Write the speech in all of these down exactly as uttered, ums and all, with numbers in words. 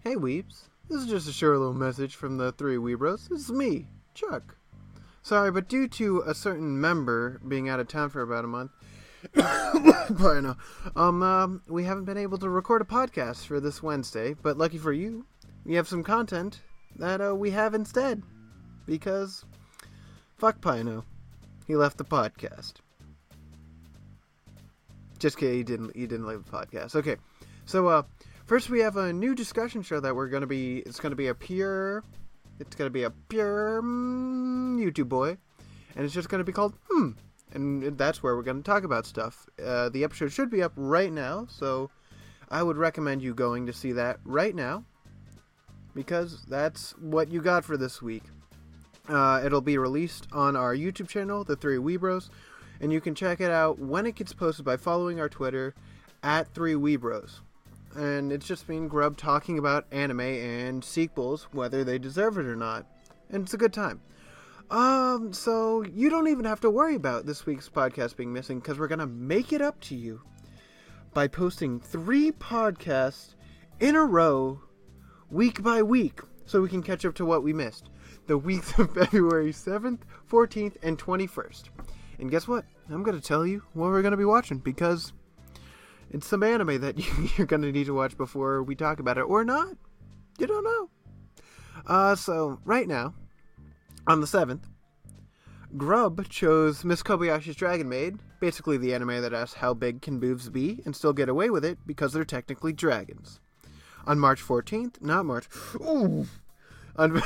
Hey Weebs, this is just a short little message from the three Weebros. This is me, Chuck. Sorry, but due to a certain member being out of town for about a month, I know, um, um, we haven't been able to record a podcast for this Wednesday, but lucky for you, we have some content that uh, we have instead, because fuck Pino, he left the podcast. Just kidding, he didn't, he didn't leave the podcast. Okay, so, uh, first we have a new discussion show that we're going to be, it's going to be a pure, it's going to be a pure mm, YouTube boy, and it's just going to be called, hmm, and that's where we're going to talk about stuff. Uh, the episode should be up right now, so I would recommend you going to see that right now, because that's what you got for this week. Uh, it'll be released on our YouTube channel, The Three Weebros, and you can check it out when it gets posted by following our Twitter, at Three Weebros. And it's just me and Grub talking about anime and sequels, whether they deserve it or not. And it's a good time. Um, so you don't even have to worry about this week's podcast being missing, because we're going to make it up to you by posting three podcasts in a row, week by week, so we can catch up to what we missed. The weeks of February seventh, fourteenth, and twenty-first. And guess what? I'm going to tell you what we're going to be watching, because it's some anime that you're going to need to watch before we talk about it, or not. You don't know. Uh, so, right now, on the seventh, Grub chose Miss Kobayashi's Dragon Maid, basically the anime that asks how big can boobs be and still get away with it because they're technically dragons. On March fourteenth, not March, ooh, on,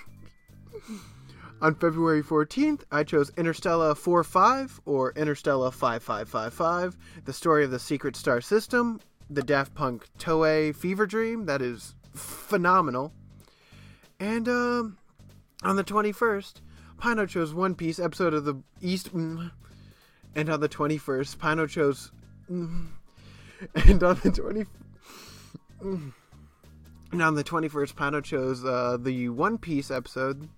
on February fourteenth, I chose Interstellar four five, or Interstellar five five five five, the story of the secret star system, the Daft Punk Toei Fever Dream, that is phenomenal. And, um, on the twenty-first, Pino chose One Piece, episode of the East, and on the twenty-first, Pino chose, and on the twenty, and on the twenty-first, Pino chose, uh, the One Piece episode,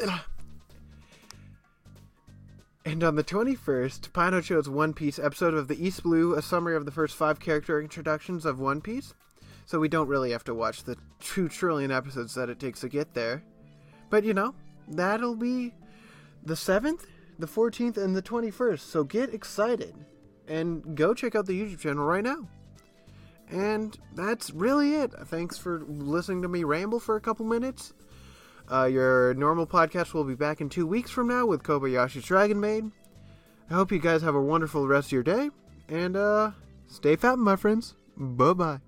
and on the twenty-first, Pino chose One Piece, episode of the East Blue, a summary of the first five character introductions of One Piece, so we don't really have to watch the two trillion episodes that it takes to get there. But, you know, that'll be the seventh, the fourteenth, and the twenty-first. So get excited and go check out the YouTube channel right now. And that's really it. Thanks for listening to me ramble for a couple minutes. Uh, your normal podcast will be back in two weeks from now with Kobayashi's Dragon Maid. I hope you guys have a wonderful rest of your day. And uh, stay fat, my friends. Bye-bye.